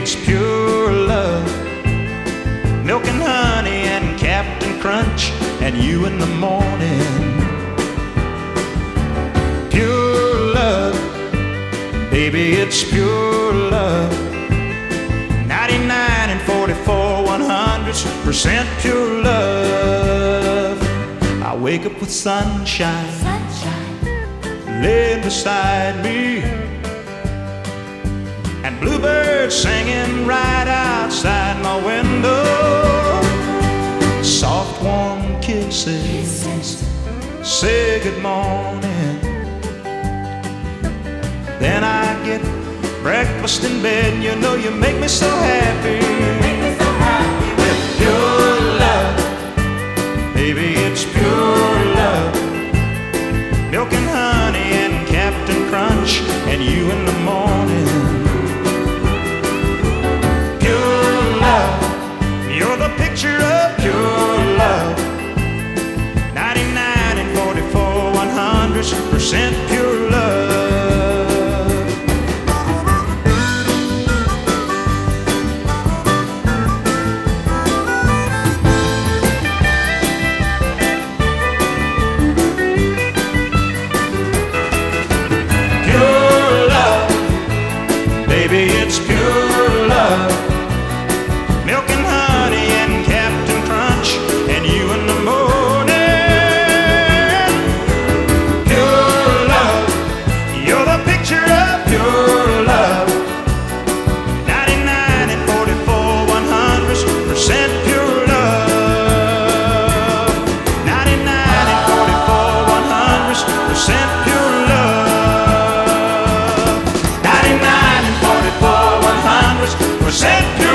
it's pure love. Milk and honey and Captain Crunch and you in the morning. Pure love, baby, it's pure love. 99 and 44 100% pure love. I wake up with sunshine, laying beside me, and bluebirds singing right outside my window. Soft warm kisses say good morning. Then I get breakfast in bed. You know you make me so happy. With pure love, baby, it's pure love. Milk and honey and Captain Crunch and you in the morning. Pure love, you're the picture of pure love. 99 and 44 100% pure love. Baby, it's pure love. Milk and honey and Captain Crunch and you in the morning. Pure love, you're the picture of pure love. 99 and 44 100% pure love. 99 and 44 100% pure love. 99 and 44 100% pure.